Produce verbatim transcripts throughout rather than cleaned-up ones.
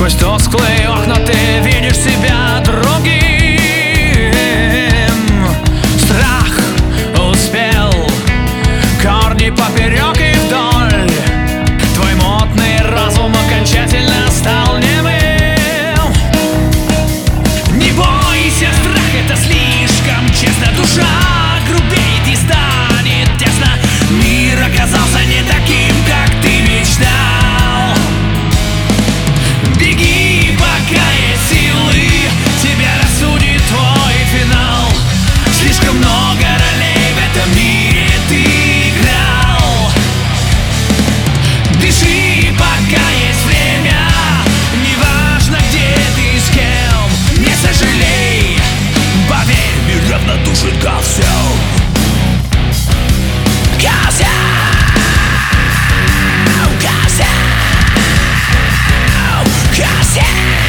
Сквозь тусклые окна ты видишь себя другим. Страх успел корни поперек и вдоль. Твой мутный разум окончательно стал немым. Не бойся, страх — это слишком честно. Душа грубеет и станет тесно. Мир оказался не таким, как ты мечтал. Беги, пока есть силы, тебя рассудит твой финал. Слишком много ролей в этом мире ты играл. Дыши, пока есть время, неважно, где ты, с кем. Не сожалей, поверь, мир равнодушен ко всем. Ко всем, ко всем, ко всем.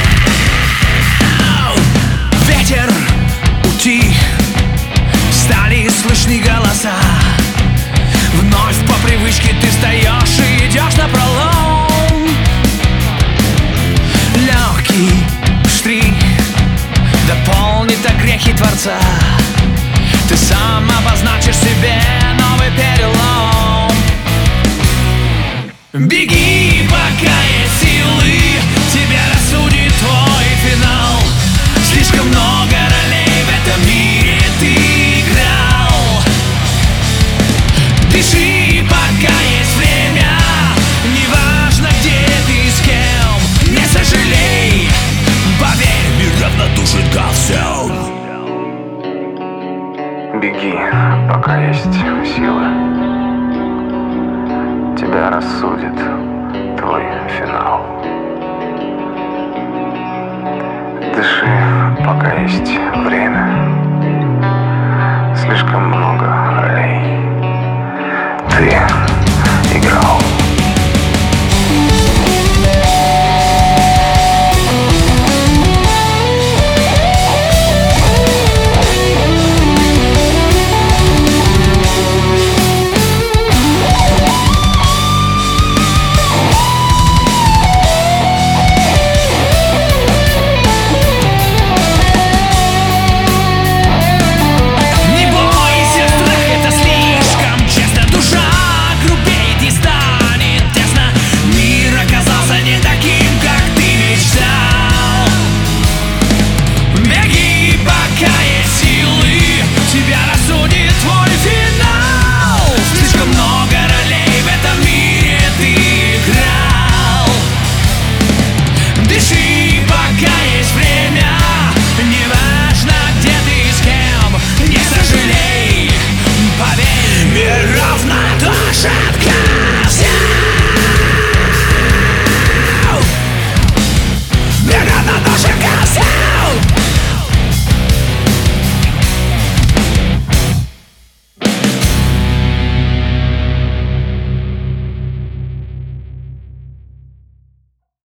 Ветер утих, стали слышны голоса. Вновь по привычке ты встаешь и идешь напролом. Легкий штрих дополнит огрехи Творца. Ты сам обозначишь себе новый перелом. Беги, пока есть силы, тебя рассудит твой финал. Слишком много ролей в этом мире ты играл. Дыши, пока есть время, неважно, где ты, с кем. Не сожалей, поверь, мир равнодушен ко всем. Беги, пока есть силы, тебя рассудит